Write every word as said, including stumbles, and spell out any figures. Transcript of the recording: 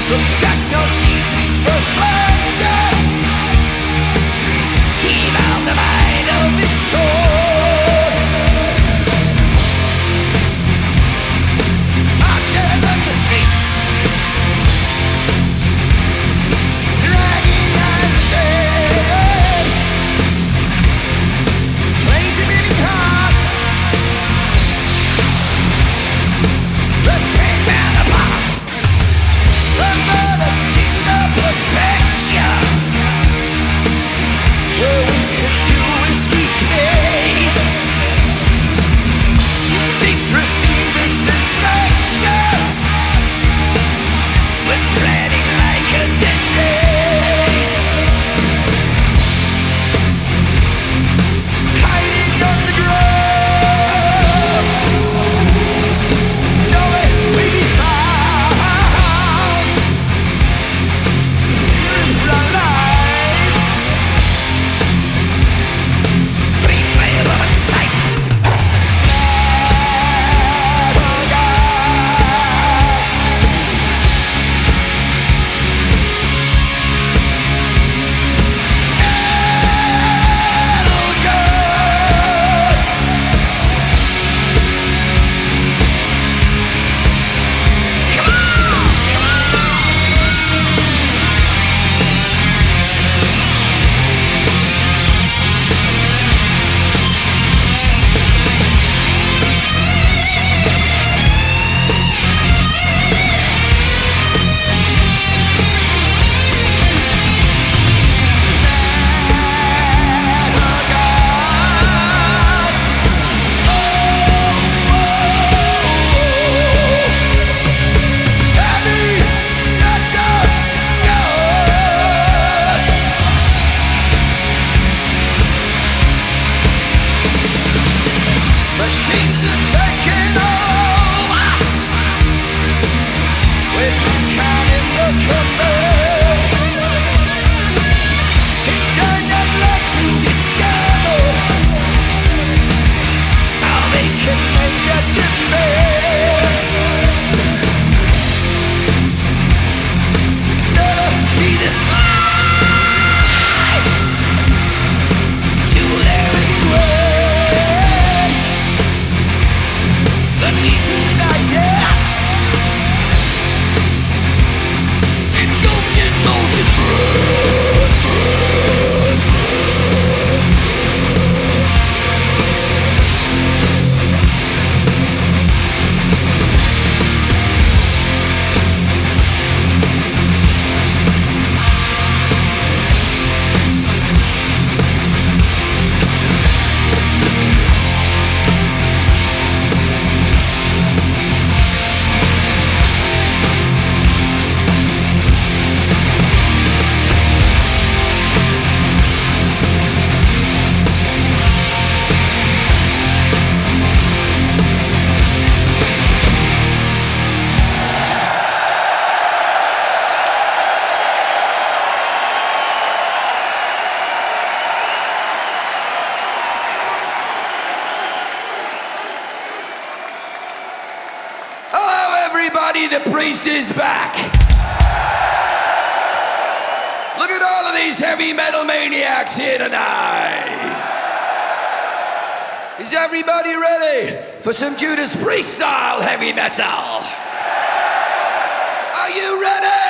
The techno seeds we first planted, heave out the mind of its soul. Marching on the streets, dragging hands dead, lazy beating hearts, the pain man apart. Remember that seen the perfection, where we could do as we please. Secrecy, this infection, we're spreading like a disease. Hiding underground, knowing we be found. Fearing for our lives, replay of our sights. Metal gods, metal gods. Come on, come on. Metal gods. Oh, oh, oh. Heavy metal gods. Machines are taking over, with mankind in the command. Internet led to discover how they can make their demands. Never be disliked to their ways. The need to unite engulfed in molten blood. Hello, everybody. The priest is back. Look at all of these heavy metal maniacs here tonight. Is everybody ready for some Judas Priest style heavy metal? Are you ready?